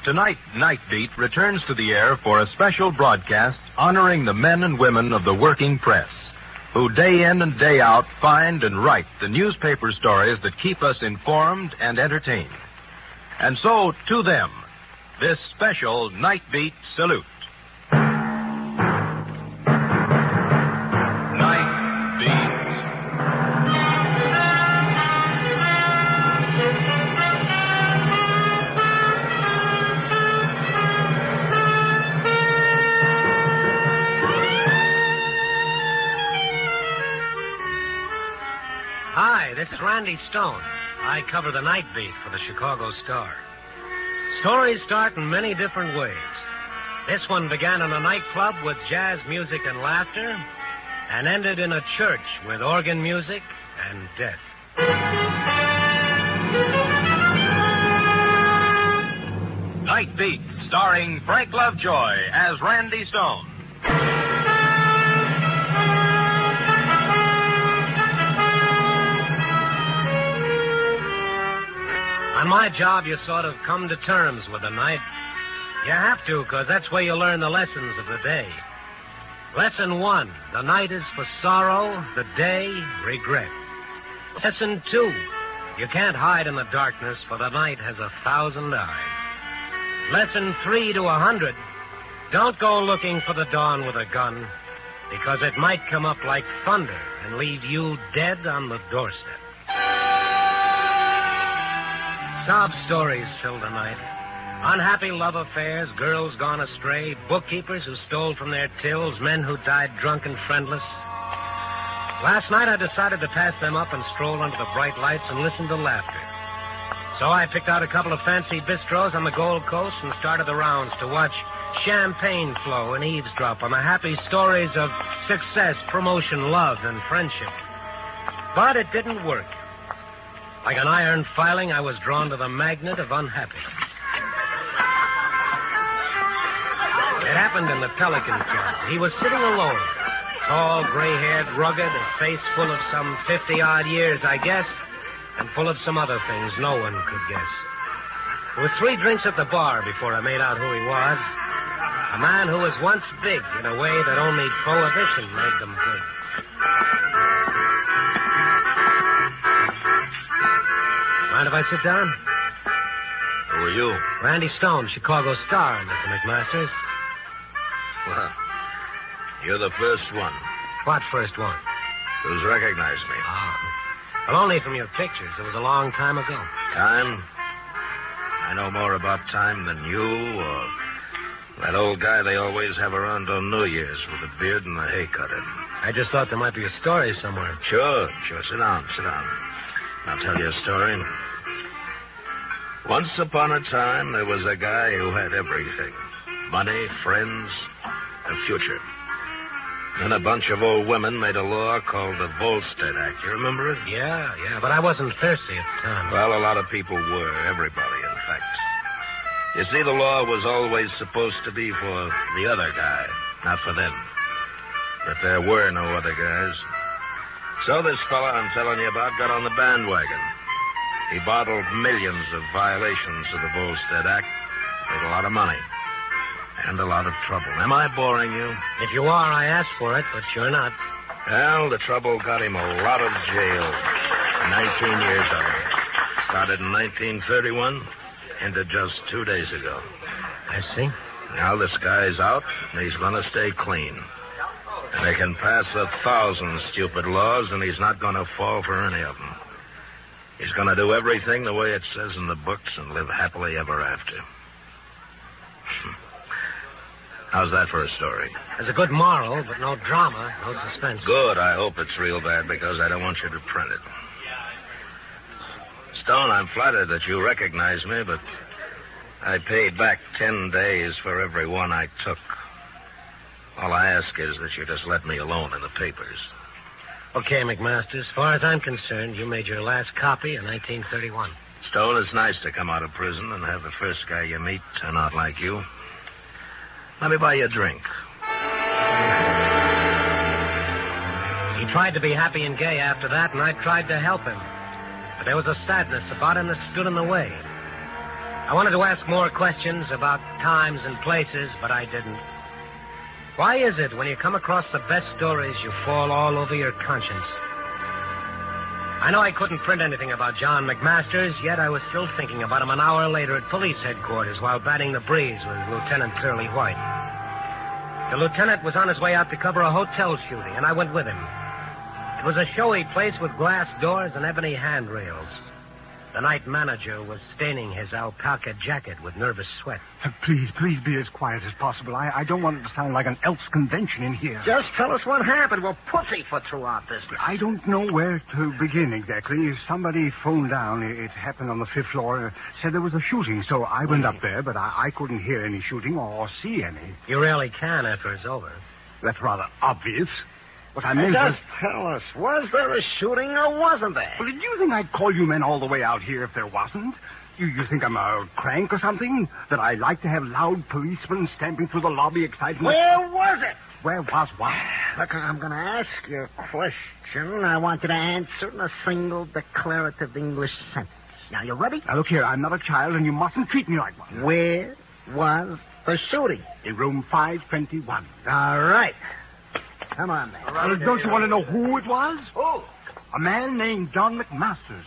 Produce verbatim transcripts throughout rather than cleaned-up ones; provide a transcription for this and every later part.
Tonight, Night Beat returns to the air for a special broadcast honoring the men and women of the working press, who day in and day out find and write the newspaper stories that keep us informed and entertained. And so, to them, this special Night Beat salute. Night Beat. Hi, this is Randy Stone. I cover the Night Beat for the Chicago Star. Stories start in many different ways. This one began in a nightclub with jazz music and laughter and ended in a church with organ music and death. Night Beat, starring Frank Lovejoy as Randy Stone. On my job, you sort of come to terms with the night. You have to, because that's where you learn the lessons of the day. Lesson one, the night is for sorrow, the day, regret. Lesson two, you can't hide in the darkness, for the night has a thousand eyes. Lesson three to a hundred, don't go looking for the dawn with a gun, because it might come up like thunder and leave you dead on the doorstep. Sob stories fill the night. Unhappy love affairs, girls gone astray, bookkeepers who stole from their tills, men who died drunk and friendless. Last night I decided to pass them up and stroll under the bright lights and listen to laughter. So I picked out a couple of fancy bistros on the Gold Coast and started the rounds to watch champagne flow and eavesdrop on the happy stories of success, promotion, love, and friendship. But it didn't work. Like an iron filing, I was drawn to the magnet of unhappiness. It happened in the Pelican Club. He was sitting alone, tall, gray-haired, rugged, a face full of some fifty-odd years, I guess, and full of some other things no one could guess. There were three drinks at the bar before I made out who he was. A man who was once big in a way that only prohibition made them big. Mind if I sit down? Who are you? Randy Stone, Chicago Star, Mister McMasters. Well, you're the first one What first one? who's recognized me. Oh. Well, only from your pictures. It was a long time ago. Time? I know more about time than you or that old guy they always have around on New Year's with a beard and a hay cutter. I just thought there might be a story somewhere. Sure, sure. Sit down, sit down. I'll tell you a story. Once upon a time, there was a guy who had everything. Money, friends, a future. Then a bunch of old women made a law called the Volstead Act. You remember it? Yeah, yeah, but I wasn't thirsty at the time. Well, a lot of people were. Everybody, in fact. You see, the law was always supposed to be for the other guy, not for them. But there were no other guys. So this fella I'm telling you about got on the bandwagon. He bottled millions of violations of the Volstead Act, made a lot of money, and a lot of trouble. Am I boring you? If you are, I asked for it, but you're not. Well, the trouble got him a lot of jail. Nineteen years of it. Started in nineteen thirty-one, ended just two days ago. I see. Now this guy's out, and he's going to stay clean. And they can pass a thousand stupid laws, and he's not going to fall for any of them. He's going to do everything the way it says in the books and live happily ever after. How's that for a story? There's a good moral, but no drama, no suspense. Good. I hope it's real bad, because I don't want you to print it. Stone, I'm flattered that you recognize me, but I paid back ten days for every one I took. All I ask is that you just let me alone in the papers. Okay, McMaster, as far as I'm concerned, you made your last copy in nineteen thirty-one. Stone, it's nice to come out of prison and have the first guy you meet turn out like you. Let me buy you a drink. He tried to be happy and gay after that, and I tried to help him. But there was a sadness about him that stood in the way. I wanted to ask more questions about times and places, but I didn't. Why is it when you come across the best stories, you fall all over your conscience? I know I couldn't print anything about John McMasters, yet I was still thinking about him an hour later at police headquarters while batting the breeze with Lieutenant Curly White. The lieutenant was on his way out to cover a hotel shooting, and I went with him. It was a showy place with glass doors and ebony handrails. The night manager was staining his alpaca jacket with nervous sweat. Uh, please, please be as quiet as possible. I, I don't want it to sound like an Elks convention in here. Just tell us what happened. We'll pussyfoot through our business. I don't know where to begin exactly. Somebody phoned down. It happened on the fifth floor. Uh, said there was a shooting, so I went up there, but I, I couldn't hear any shooting or see any. You really can after it's over. That's rather obvious. What I meant Just was... tell us, was there a shooting or wasn't there? Well, did you think I'd call you men all the way out here if there wasn't? You, you think I'm a crank or something? That I like to have loud policemen stamping through the lobby exciting... Where was it? Where was what? Look, I'm going to ask you a question. I want you to answer in a single declarative English sentence. Now, you ready? Now, look here, I'm not a child, and you mustn't treat me like one. Where was the shooting? In room five twenty-one. All right. Come on, man. Well, don't you want to know who it was? Who? A man named John McMasters.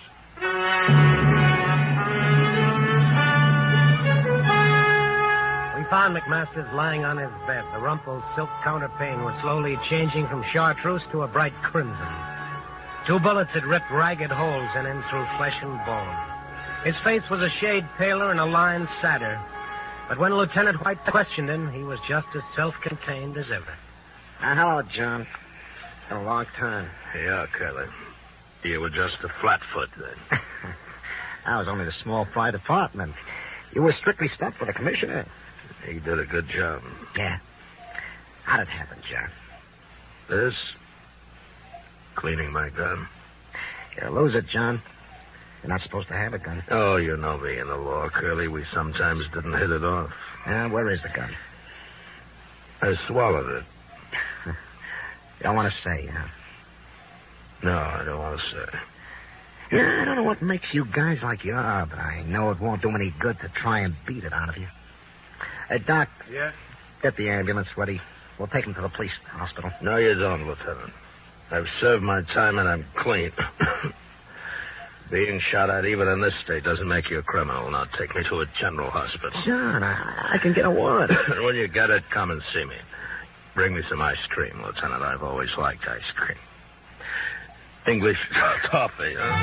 We found McMasters lying on his bed. The rumpled silk counterpane was slowly changing from chartreuse to a bright crimson. Two bullets had ripped ragged holes in him through flesh and bone. His face was a shade paler and a line sadder. But when Lieutenant White questioned him, he was just as self-contained as ever. Uh, hello, John. Been a long time. Yeah, Curly. You were just a flatfoot then. I was only the small fry department. You were strictly stuck for the commissioner. He did a good job. Yeah. How'd it happen, John? This? Cleaning my gun. You lose it, John. You're not supposed to have a gun. Oh, you know me and the law, Curly. We sometimes didn't hit it off. Uh, where is the gun? I swallowed it. You don't want to say, huh? No, I don't want to say. Yeah, I don't know what makes you guys like you are, but I know it won't do any good to try and beat it out of you. Hey, Doc. Yes? Get the ambulance ready. We'll take him to the police hospital. No, you don't, Lieutenant. I've served my time and I'm clean. Being shot at even in this state doesn't make you a criminal. Now take me to a general hospital. John, I, I can get a warrant. When you get it, come and see me. Bring me some ice cream, Lieutenant. I've always liked ice cream. English coffee, huh?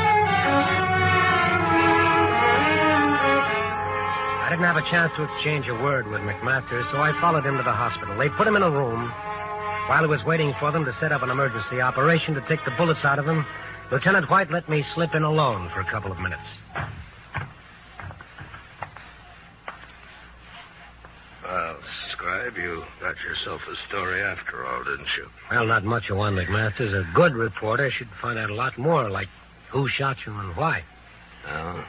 I didn't have a chance to exchange a word with McMasters, so I followed him to the hospital. They put him in a room. While he was waiting for them to set up an emergency operation to take the bullets out of him, Lieutenant White let me slip in alone for a couple of minutes. Well, Scribe, you got yourself a story after all, didn't you? Well, not much of one, McMasters. A good reporter should find out a lot more, like who shot you and why. Oh.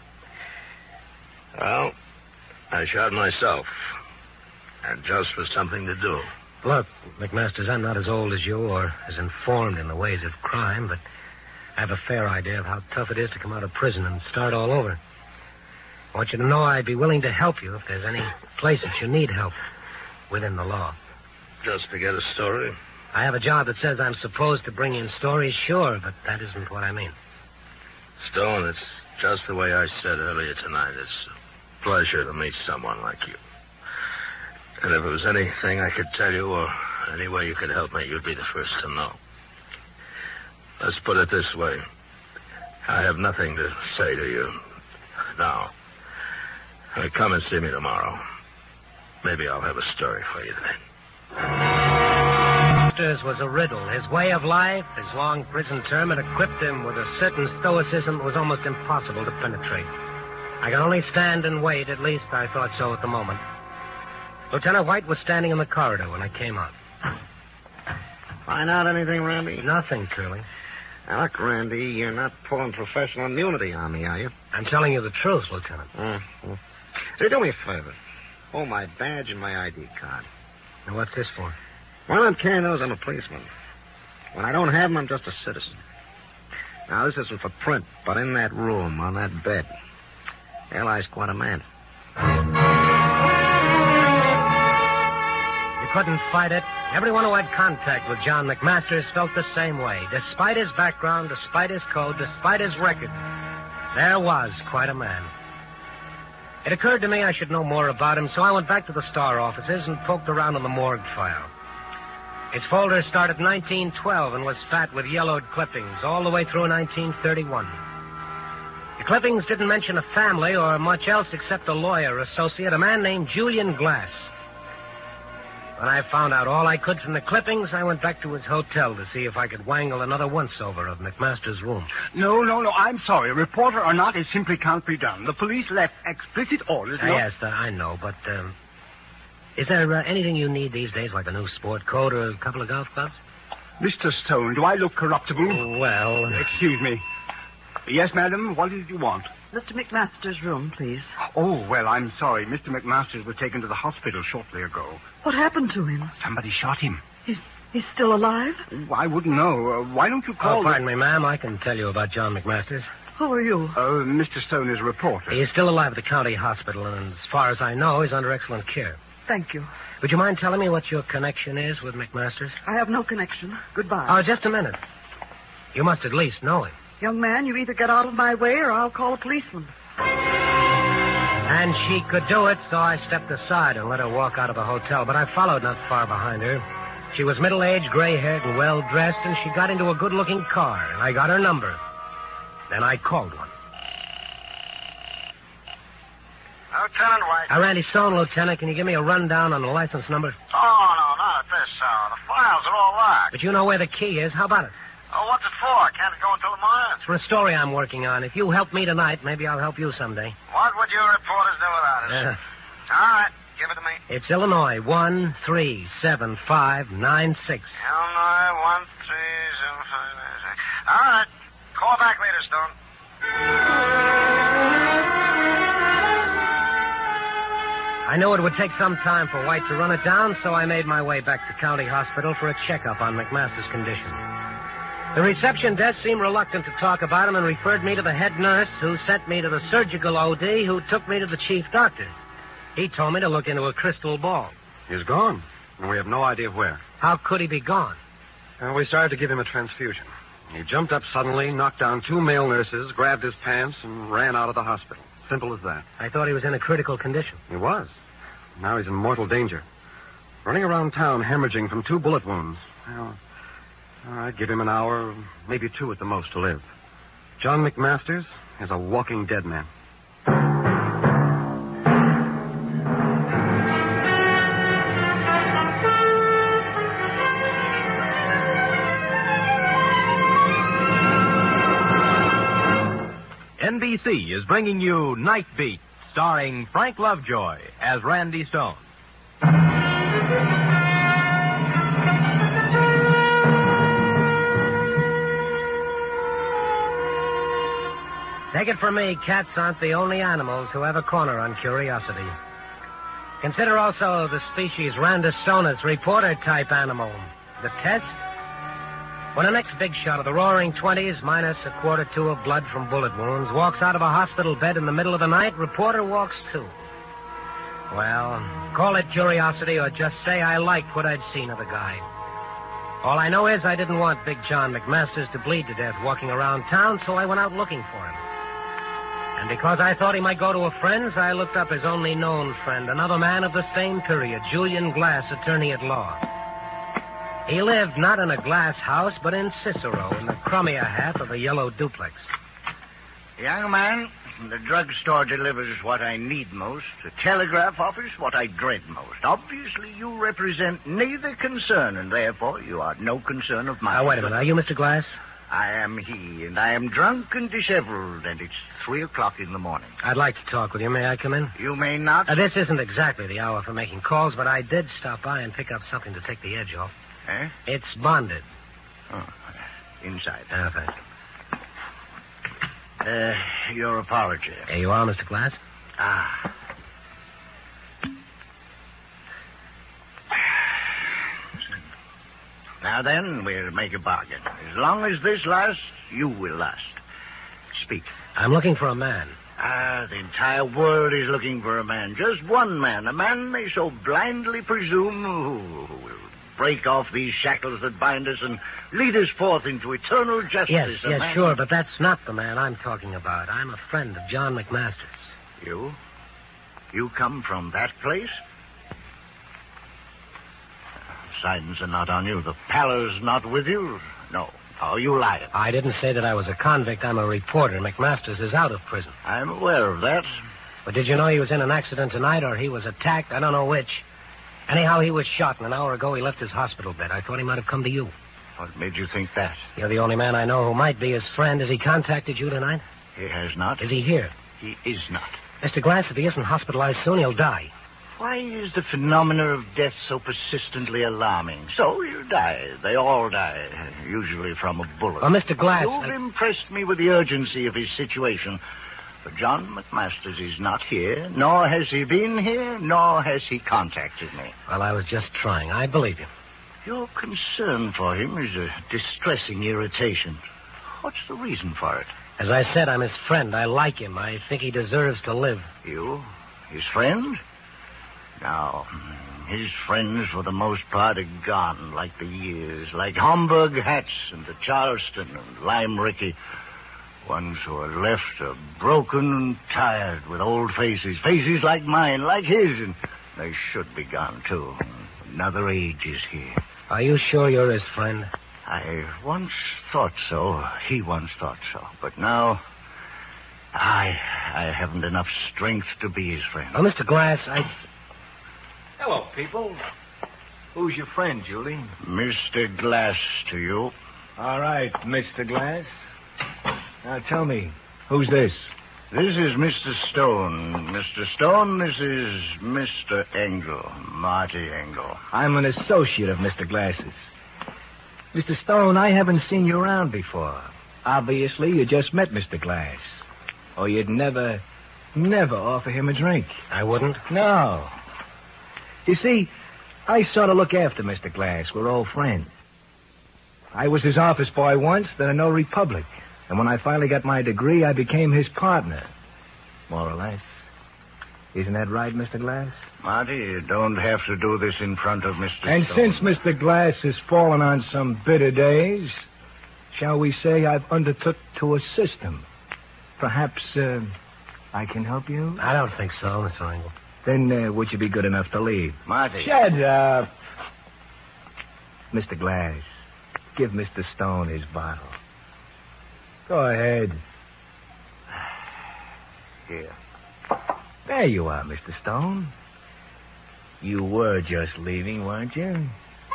Well, I shot myself. And just for something to do. Look, McMasters, I'm not as old as you or as informed in the ways of crime, but I have a fair idea of how tough it is to come out of prison and start all over. I want you to know I'd be willing to help you if there's any place that you need help within the law. Just to get a story? I have a job that says I'm supposed to bring in stories, sure, but that isn't what I mean. Stone, it's just the way I said earlier tonight. It's a pleasure to meet someone like you. And if there was anything I could tell you or any way you could help me, you'd be the first to know. Let's put it this way. I have nothing to say to you now. Uh, come and see me tomorrow. Maybe I'll have a story for you then. McMasters was a riddle. His way of life, his long prison term, had equipped him with a certain stoicism that was almost impossible to penetrate. I could only stand and wait. At least I thought so at the moment. Lieutenant White was standing in the corridor when I came out. Find out anything, Randy? Nothing, Curly. Now, look, Randy, you're not pulling professional immunity on me, are you? I'm telling you the truth, Lieutenant. Mm-hmm. Say, do me a favor. Hold my badge and my I D card. Now, what's this for? Well, I'm carrying those. I'm a policeman. When I don't have them, I'm just a citizen. Now, this isn't for print, but in that room, on that bed, there lies quite a man. You couldn't fight it. Everyone who had contact with John McMasters felt the same way. Despite his background, despite his code, despite his record, there was quite a man. It occurred to me I should know more about him, so I went back to the Star offices and poked around on the morgue file. Its folder started nineteen twelve and was fat with yellowed clippings all the way through nineteen thirty-one. The clippings didn't mention a family or much else except a lawyer associate, a man named Julian Glass. When I found out all I could from the clippings, I went back to his hotel to see if I could wangle another once-over of McMaster's room. No, no, no, I'm sorry. Reporter or not, it simply can't be done. The police left explicit orders. Uh, not... Yes, uh, I know, but um, is there uh, anything you need these days, like a new sport coat or a couple of golf clubs? Mister Stone, do I look corruptible? Well... Excuse me. Yes, madam, what did you want? Mister McMaster's room, please. Oh, well, I'm sorry. Mister McMasters was taken to the hospital shortly ago. What happened to him? Somebody shot him. He's, he's still alive? I wouldn't know. Uh, why don't you call... Oh, pardon me, ma'am. I can tell you about John McMasters. Who are you? Uh, Mister Stone is a reporter. He is still alive at the county hospital, and as far as I know, he's under excellent care. Thank you. Would you mind telling me what your connection is with McMasters? I have no connection. Goodbye. Oh, just a minute. You must at least know him. Young man, you either get out of my way or I'll call a policeman. And she could do it, so I stepped aside and let her walk out of the hotel, but I followed not far behind her. She was middle-aged, gray-haired, and well-dressed, and she got into a good-looking car, and I got her number. Then I called one. Lieutenant White. Uh, Randy Stone, Lieutenant. Can you give me a rundown on the license number? Oh, no, not at this hour. The files are all locked. But you know where the key is. How about it? Oh, what's it for? Can't it go until tomorrow? It's for a story I'm working on. If you help me tonight, maybe I'll help you someday. What would your reporters do without it? Uh, All right, give it to me. it's Illinois, one three seven five nine six. Illinois, one, three, seven, five, nine, six. All right, call back later, Stone. I knew it would take some time for White to run it down, so I made my way back to County Hospital for a checkup on McMaster's condition. The reception desk seemed reluctant to talk about him and referred me to the head nurse, who sent me to the surgical O D, who took me to the chief doctor. He told me to look into a crystal ball. He's gone, and we have no idea where. How could he be gone? And we started to give him a transfusion. He jumped up suddenly, knocked down two male nurses, grabbed his pants, and ran out of the hospital. Simple as that. I thought he was in a critical condition. He was. Now he's in mortal danger. Running around town, hemorrhaging from two bullet wounds. Well, I'd give him an hour, maybe two at the most, to live. John McMasters is a walking dead man. N B C is bringing you Night Beat, starring Frank Lovejoy as Randy Stone. Take it from me, cats aren't the only animals who have a corner on curiosity. Consider also the species Randosonus, reporter-type animal. The test? When the next big shot of the roaring twenties, minus a quarter two of blood from bullet wounds, walks out of a hospital bed in the middle of the night, reporter walks too. Well, call it curiosity or just say I liked what I'd seen of the guy. All I know is I didn't want Big John McMasters to bleed to death walking around town, so I went out looking for him. And because I thought he might go to a friend's, I looked up his only known friend, another man of the same period, Julian Glass, attorney at law. He lived not in a glass house, but in Cicero, in the crummier half of a yellow duplex. Young man, the drugstore delivers what I need most. The telegraph office, what I dread most. Obviously, you represent neither concern, and therefore you are no concern of mine. Now, wait a minute. Are you Mister Glass? I am he, and I am drunk and disheveled, and it's three o'clock in the morning. I'd like to talk with you. May I come in? You may not. Uh, this isn't exactly the hour for making calls, but I did stop by and pick up something to take the edge off. Eh? It's bonded. Oh, inside. Uh, thanks. Uh, your apology. Here you are, Mister Glass. Ah. Now then, we'll make a bargain. As long as this lasts, you will last. Speak. I'm looking for a man. Ah, the entire world is looking for a man. Just one man. A man they so blindly presume who who will break off these shackles that bind us and lead us forth into eternal justice. Yes, a yes, man... sure, but that's not the man I'm talking about. I'm a friend of John McMaster's. You? You come from that place? Signs are not on you. The pallor's not with you? No. Oh, you lied. I didn't say that I was a convict. I'm a reporter. McMaster's is out of prison. I'm aware of that. But did you know he was in an accident tonight, or he was attacked? I don't know which. Anyhow, he was shot, and an hour ago he left his hospital bed. I thought he might have come to you. What made you think that? You're the only man I know who might be his friend. Has he contacted you tonight? He has not. Is he here? He is not. Mister Glass, if he isn't hospitalized soon, he'll die. Why is the phenomena of death so persistently alarming? So you die. They all die, usually from a bullet. Well, Mister Glass... You've I... impressed me with the urgency of his situation. But John McMasters is not here, nor has he been here, nor has he contacted me. Well, I was just trying. I believe you. Your concern for him is a distressing irritation. What's the reason for it? As I said, I'm his friend. I like him. I think he deserves to live. You? His friend? Now, his friends, for the most part, are gone like the years, like Homburg hats and the Charleston and Lime Ricky. Ones who are left are broken and tired with old faces, faces like mine, like his, and they should be gone, too. Another age is here. Are you sure you're his friend? I once thought so. He once thought so. But now, I I haven't enough strength to be his friend. Oh, Mister Glass, I... Hello, people. Who's your friend, Julie? Mister Glass to you. All right, Mister Glass. Now, tell me, who's this? This is Mister Stone. Mister Stone, this is Mister Engel, Marty Engel. I'm an associate of Mister Glass's. Mister Stone, I haven't seen you around before. Obviously, you just met Mister Glass. Or you'd never, never offer him a drink. I wouldn't? No. You see, I sort of look after Mister Glass. We're old friends. I was his office boy once, then a notary public. And when I finally got my degree, I became his partner. More or less. Isn't that right, Mister Glass? Marty, you don't have to do this in front of Mister And Stone. since Mister Glass has fallen on some bitter days, shall we say I've undertook to assist him. Perhaps uh, I can help you? I don't think so, Mister Engel. Then uh, would you be good enough to leave? Marty. Shut up. Mister Glass, give Mister Stone his bottle. Go ahead. Here. There you are, Mister Stone. You were just leaving, weren't you?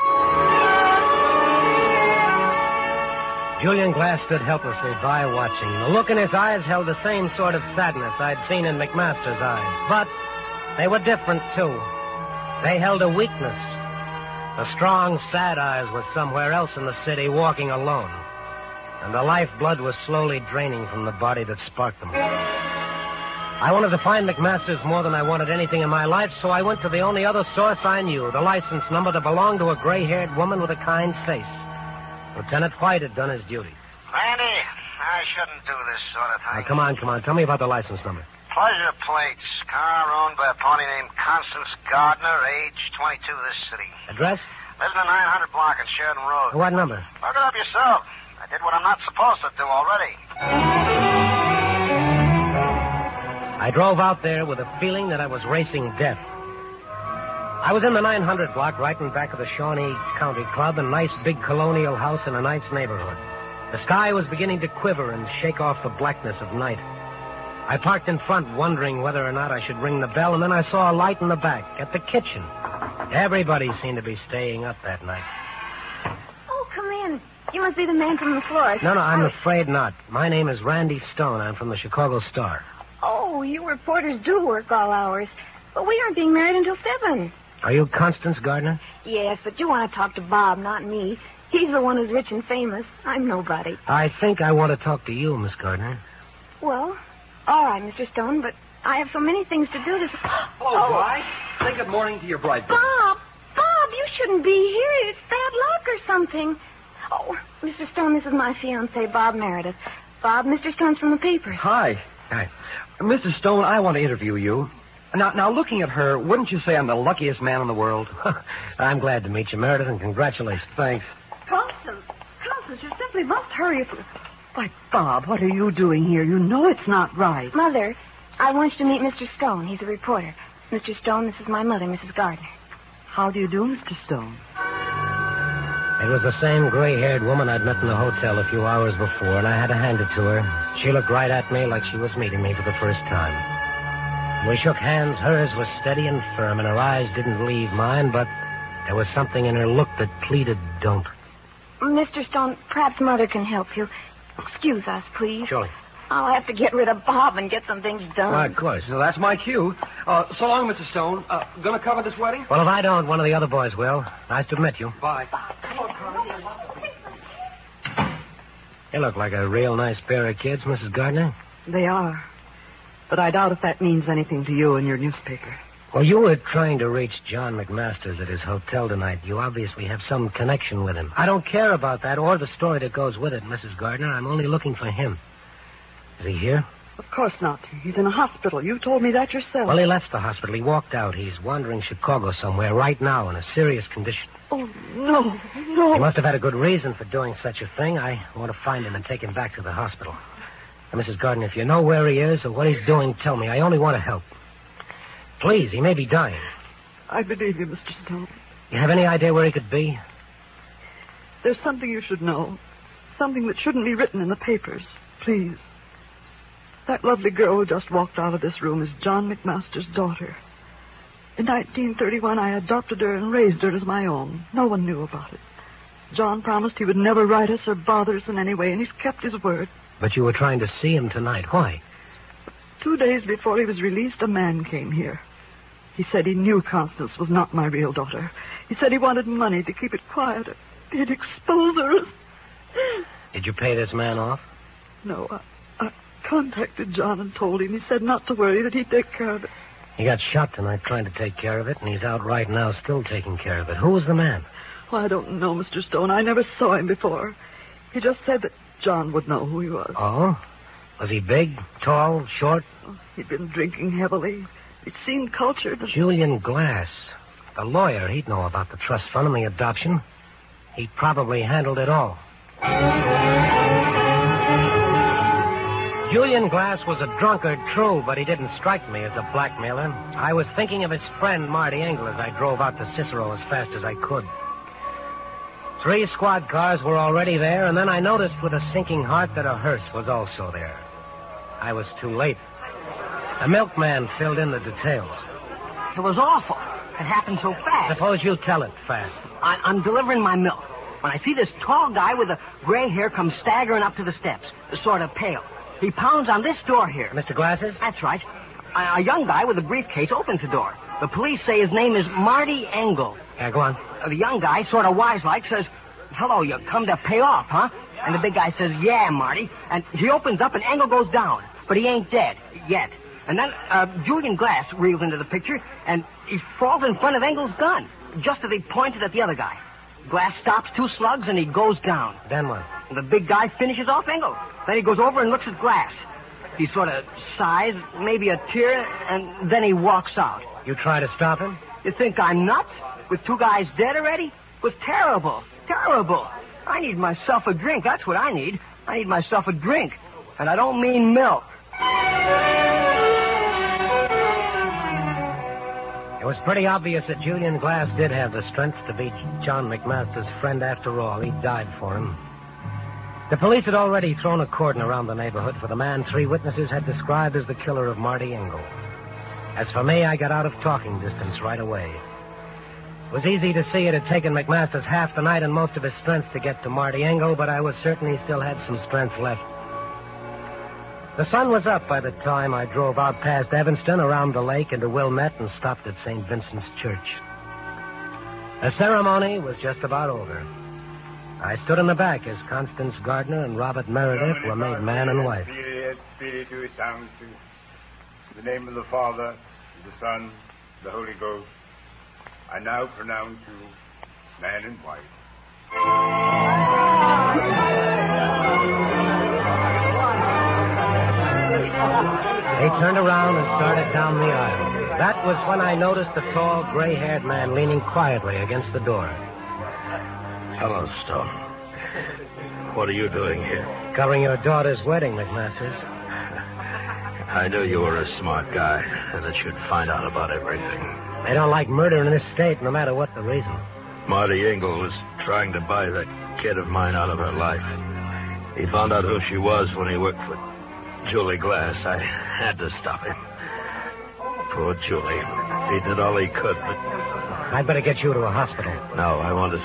Julian Glass stood helplessly by watching. The look in his eyes held the same sort of sadness I'd seen in McMaster's eyes. But they were different, too. They held a weakness. The strong, sad eyes were somewhere else in the city, walking alone. And the lifeblood was slowly draining from the body that sparked them. I wanted to find McMaster's more than I wanted anything in my life, so I went to the only other source I knew, the license number that belonged to a gray-haired woman with a kind face. Lieutenant White had done his duty. Randy, I shouldn't do this sort of thing. Now, come on, come on. Tell me about the license number. Pleasure plates. Car owned by a pony named Constance Gardner, age twenty-two, this city. Address? Lives in the nine hundred block on Sheridan Road. What number? Look it up yourself. I did what I'm not supposed to do already. I drove out there with a feeling that I was racing death. I was in the nine hundred block right in back of the Shawnee County Club, a nice big colonial house in a nice neighborhood. The sky was beginning to quiver and shake off the blackness of night. I parked in front, wondering whether or not I should ring the bell, and then I saw a light in the back, at the kitchen. Everybody seemed to be staying up that night. Oh, come in. You must be the man from the floor. No, no, I'm I... afraid not. My name is Randy Stone. I'm from the Chicago Star. Oh, you reporters do work all hours. But we aren't being married until seven. Are you Constance Gardner? Yes, but you want to talk to Bob, not me. He's the one who's rich and famous. I'm nobody. I think I want to talk to you, Miss Gardner. Well, all right, Mister Stone, but I have so many things to do this. Hello, oh. Bride. Say good morning to your bride. Bob! Bob, you shouldn't be here. It's bad luck or something. Oh, Mister Stone, this is my fiancé, Bob Meredith. Bob, Mister Stone's from the papers. Hi. Hi. Mister Stone, I want to interview you. Now, now, looking at her, wouldn't you say I'm the luckiest man in the world? I'm glad to meet you, Meredith, and congratulations. Thanks. Constance, Constance, you simply must hurry. If... Why, Bob, what are you doing here? You know it's not right. Mother, I want you to meet Mister Stone. He's a reporter. Mister Stone, this is my mother, Missus Gardner. How do you do, Mister Stone? It was the same gray-haired woman I'd met in the hotel a few hours before, and I had to hand it to her. She looked right at me like she was meeting me for the first time. We shook hands. Hers was steady and firm, and her eyes didn't leave mine, but there was something in her look that pleaded, don't. Mister Stone, perhaps Mother can help you. Excuse us, please. Surely. I'll have to get rid of Bob and get some things done. Well, of course. So that's my cue. Uh, so long, Mister Stone. Uh, gonna cover this wedding? Well, if I don't, one of the other boys will. Nice to meet you. Bye. You look like a real nice pair of kids, Missus Gardner. They are. But I doubt if that means anything to you and your newspaper. Well, you were trying to reach John McMasters at his hotel tonight. You obviously have some connection with him. I don't care about that or the story that goes with it, Missus Gardner. I'm only looking for him. Is he here? Of course not. He's in a hospital. You told me that yourself. Well, he left the hospital. He walked out. He's wandering Chicago somewhere right now in a serious condition. Oh, no, no. He must have had a good reason for doing such a thing. I want to find him and take him back to the hospital. Now, Missus Gardner, if you know where he is or what he's doing, tell me. I only want to help. Please, he may be dying. I believe you, Mister Stone. You have any idea where he could be? There's something you should know. Something that shouldn't be written in the papers. Please. That lovely girl who just walked out of this room is John McMaster's daughter. In nineteen thirty-one, I adopted her and raised her as my own. No one knew about it. John promised he would never write us or bother us in any way, and he's kept his word. But you were trying to see him tonight. Why? Two days before he was released, a man came here. He said he knew Constance was not my real daughter. He said he wanted money to keep it quiet. He'd expose her. Did you pay this man off? No, I, I contacted John and told him. He said not to worry, that he'd take care of it. He got shot tonight trying to take care of it, and he's out right now still taking care of it. Who was the man? Well, I don't know, Mister Stone. I never saw him before. He just said that John would know who he was. Oh? Was he big, tall, short? Oh, he'd been drinking heavily. It seemed cultured. Julian Glass. The lawyer, he'd know about the trust fund and the adoption. He probably handled it all. Julian Glass was a drunkard, true, but he didn't strike me as a blackmailer. I was thinking of his friend, Marty Engel, as I drove out to Cicero as fast as I could. Three squad cars were already there, and then I noticed with a sinking heart that a hearse was also there. I was too late. A milkman filled in the details. It was awful. It happened so fast. Suppose you tell it fast. I, I'm delivering my milk when I see this tall guy with a gray hair come staggering up to the steps, sort of pale. He pounds on this door here. Mister Glasses? That's right. A, a young guy with a briefcase opens the door. The police say his name is Marty Engel. Yeah, go on. Uh, the young guy, sort of wise-like, says, "Hello, you come to pay off, huh?" And the big guy says, "Yeah, Marty." And he opens up and Engel goes down. But he ain't dead yet. And then uh, Julian Glass reels into the picture, and he falls in front of Engel's gun, just as he pointed at the other guy. Glass stops two slugs, and he goes down. Then what? The big guy finishes off Engel. Then he goes over and looks at Glass. He sort of sighs, maybe a tear, and then he walks out. You try to stop him? You think I'm nuts? With two guys dead already? It was terrible. Terrible. I need myself a drink. That's what I need. I need myself a drink. And I don't mean milk. It was pretty obvious that Julian Glass did have the strength to be John McMaster's friend after all. He died for him. The police had already thrown a cordon around the neighborhood for the man three witnesses had described as the killer of Marty Engel. As for me, I got out of talking distance right away. It was easy to see it had taken McMasters half the night and most of his strength to get to Marty Engel, but I was certain he still had some strength left. The sun was up by the time I drove out past Evanston, around the lake, into Wilmette, and stopped at Saint Vincent's Church. The ceremony was just about over. I stood in the back as Constance Gardner and Robert Meredith were made man and wife. In the name of the Father, the Son, the Holy Ghost, I now pronounce you man and wife. turned around and started down the aisle. That was when I noticed the tall, gray-haired man leaning quietly against the door. Hello, Stone. What are you doing here? Covering your daughter's wedding, McMasters. I knew you were a smart guy and that you'd find out about everything. They don't like murder in this state, no matter what the reason. Marty Engel was trying to buy that kid of mine out of her life. He found out who she was when he worked for Julie Glass. I had to stop him. Poor Julie. He did all he could, but... I'd better get you to a hospital. No, I want to...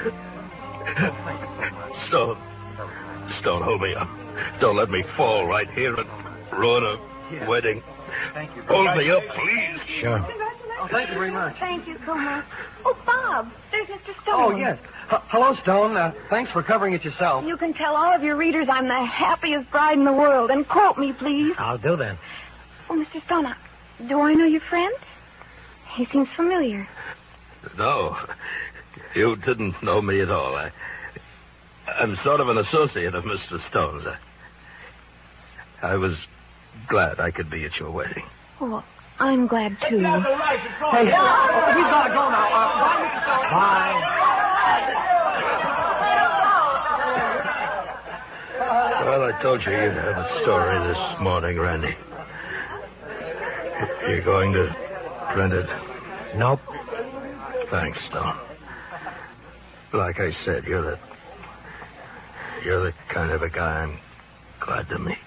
Stone. Stone, hold me up. Don't let me fall right here and ruin a wedding. Thank you. Hold me up, please. Sure. Oh, thank you very much. Thank you so much. Oh, Bob, there's Mister Stone. Oh, yes. H- hello, Stone. Uh, thanks for covering it yourself. You can tell all of your readers I'm the happiest bride in the world. And quote me, please. I'll do that. Oh, Mister Stone, I, do I know your friend? He seems familiar. No. You didn't know me at all. I, I'm sort of an associate of Mister Stone's. I, I was glad I could be at your wedding. Oh, I'm glad, too. Hey, oh, we've got to go now. Uh, bye, Mister Stone. Bye. Well, I told you you'd have a story this morning, Randy. You're going to print it? Nope. Thanks, Stone. Like I said, you're the... You're the kind of a guy I'm glad to meet.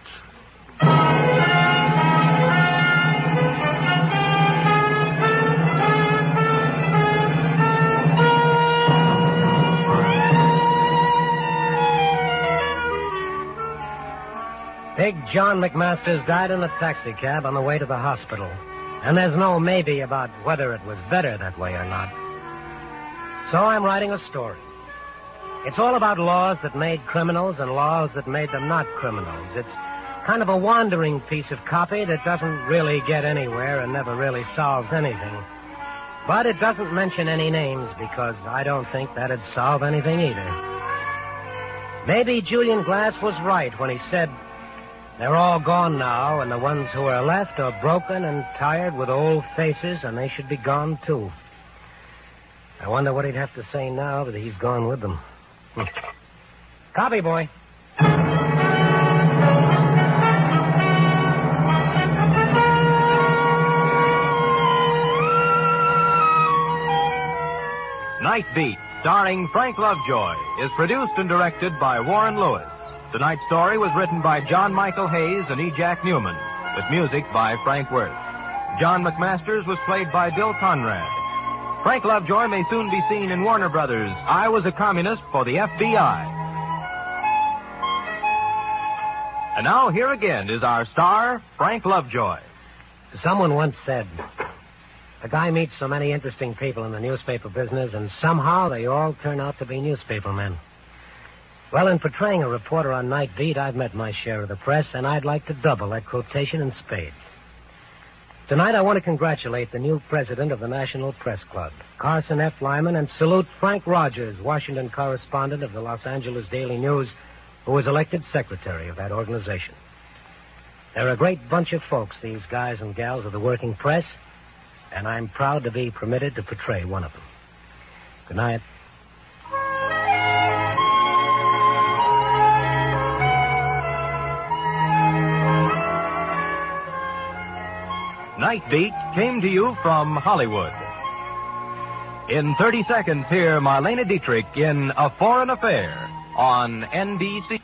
Big John McMasters died in a taxicab on the way to the hospital. And there's no maybe about whether it was better that way or not. So I'm writing a story. It's all about laws that made criminals and laws that made them not criminals. It's kind of a wandering piece of copy that doesn't really get anywhere and never really solves anything. But it doesn't mention any names because I don't think that'd solve anything either. Maybe Julian Glass was right when he said they're all gone now, and the ones who are left are broken and tired with old faces, and they should be gone, too. I wonder what he'd have to say now that he's gone with them. Hm. Copy, boy. Night Beat, starring Frank Lovejoy, is produced and directed by Warren Lewis. Tonight's story was written by John Michael Hayes and E. Jack Newman, with music by Frank Worth. John McMasters was played by Bill Conrad. Frank Lovejoy may soon be seen in Warner Brothers' I Was a Communist for the F B I. And now, here again is our star, Frank Lovejoy. Someone once said, a guy meets so many interesting people in the newspaper business, and somehow they all turn out to be newspapermen. Well, in portraying a reporter on Night Beat, I've met my share of the press, and I'd like to double that quotation in spades. Tonight, I want to congratulate the new president of the National Press Club, Carson F. Lyman, and salute Frank Rogers, Washington correspondent of the Los Angeles Daily News, who was elected secretary of that organization. They're a great bunch of folks, these guys and gals of the working press, and I'm proud to be permitted to portray one of them. Good night. Night Beat came to you from Hollywood. In thirty seconds, hear Marlene Dietrich in A Foreign Affair on N B C.